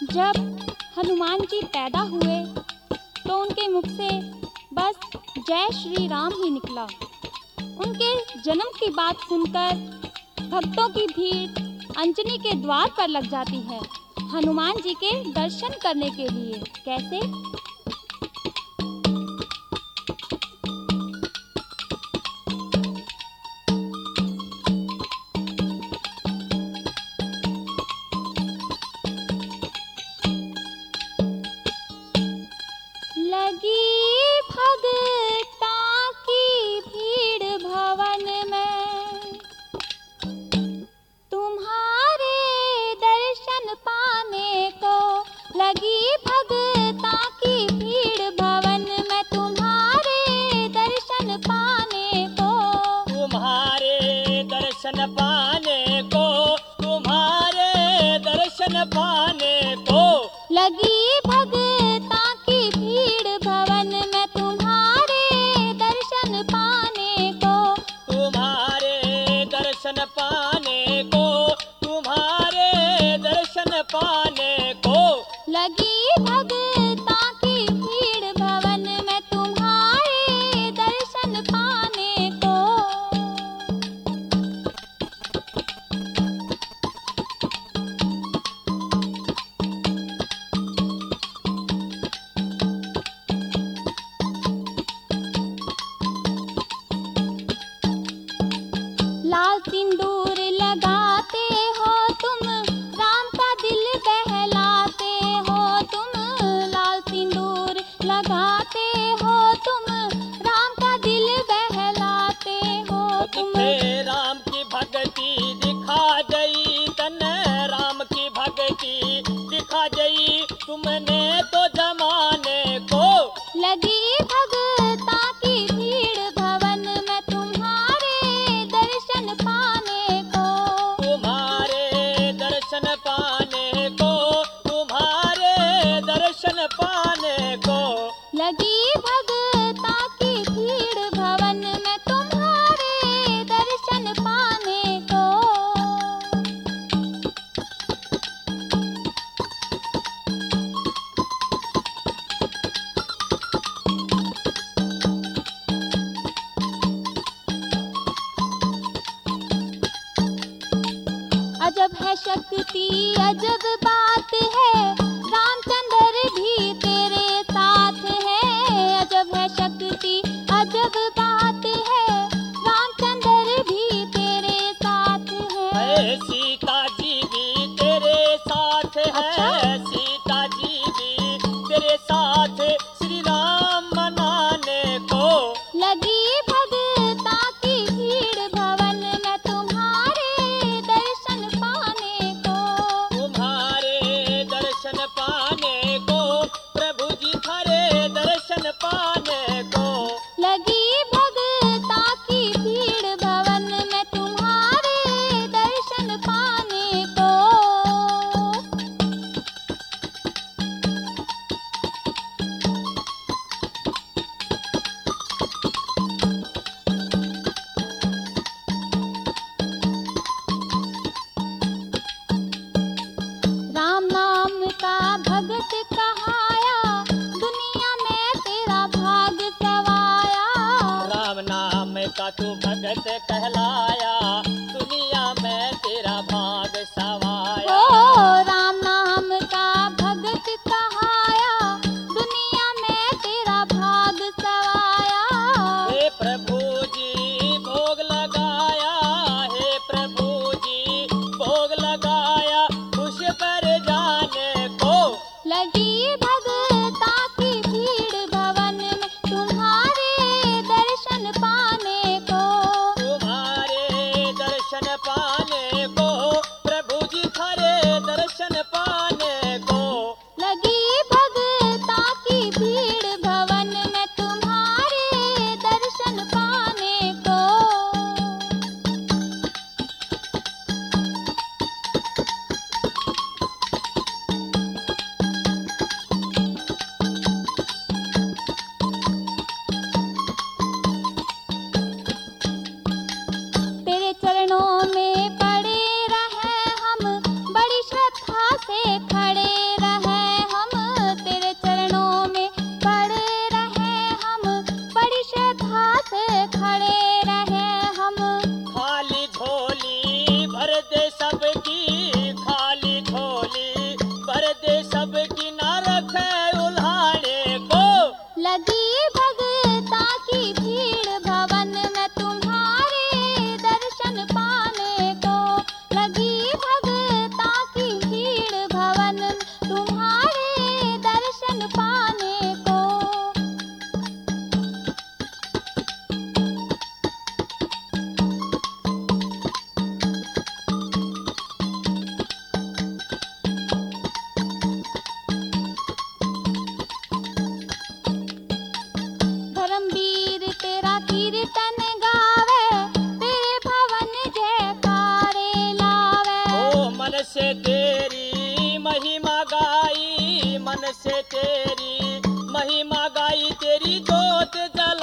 जब हनुमान जी पैदा हुए तो उनके मुख से बस जय श्री राम ही निकला। उनके जन्म की बात सुनकर भक्तों की भीड़ अंजनी के द्वार पर लग जाती है हनुमान जी के दर्शन करने के लिए। कैसे? लगी भगता की भीड़ भवन में, तुम्हारे दर्शन पाने को। लगी भगता की भीड़ भवन में, तुम्हारे दर्शन पाने को। तुम्हारे दर्शन पाने को, तुम्हारे दर्शन पाने को। लगी भगता की भीड़ भवन में, तुम्हारे दर्शन पाने को। तुम्हारे दर्शन पाने को, तुम्हारे दर्शन पाने को। लगी भगता की भीड़ भवन में, तुम्हारे दर्शन पाने को। लाल सिंदूर लगाते हो तुम, राम का दिल बहलाते हो तुम। लाल सिंदूर लगाते हो तुम, राम का दिल बहलाते हो तुम। दिखे राम की भक्ति दिखा गई तन, राम की भक्ति दिखा गई तुमने तो जमाने को। लगी भगता की भीड़ भवन में, तुम्हारे दर्शन पाने को। तुम्हारे दर्शन पाने को, तुम्हारे दर्शन पाने को। लगी भगता की भीड़ भवन में, तुम्हारे दर्शन पाने को। अजब है शक्ति अजब बात है, रामचंद्र भी तेरे साथ है। अजब है शक्ति अजब बात है, रामचंद्र भी तेरे साथ है। सीता जी भी तेरे साथ है। अच्छा? सीता जी भी तेरे साथ श्री राम मनाने को। लगी भगता की भीड़ भवन में, तुम्हारे दर्शन पाने को। तुम्हारे दर्शन पाने को, प्रभु जी थारे दर्शन पाने को। लगी भगता की भीड़ भवन में, तुम्हारे दर्शन पाने को। राम नाम का भगत कहाया, दुनिया में तेरा भाग सवाया। राम नाम का तू भगत कहलाया, दुनिया में तेरा भाग सवाया। ओ राम नाम का भगत कहाया, दुनिया में तेरा भाग सवाया। हे प्रभु जी भोग लगाया, हे प्रभु जी भोग लगाया खुश पर जाने को। लगी भगता की भीड़ भवन में, तुम्हारे दर्शन पाने को। तुम्हारे दर्शन पाने को, प्रभु जी थारे दर्शन पाने को। लगी भगता की भीड़ भवन में, तुम्हारे दर्शन पाने को। तेरे चरणों में पड़े रहे हम, बड़ी श्रद्धा से खड़े रहे दे सबकी ना रखे उल्हाड़े को। लगी भगता की भीड़ भवन में तुम्हारे दर्शन पाने को। लगी भगता की भीड़ भवन में तुम्हारे दर्शन पाने को। धर्मवीर तेरा कीर्तन गावे, तेरे भवन जयकारे लावे। ओ मन से तेरी महिमा गाई, मन से तेरी महिमा गाई, तेरी जोत जला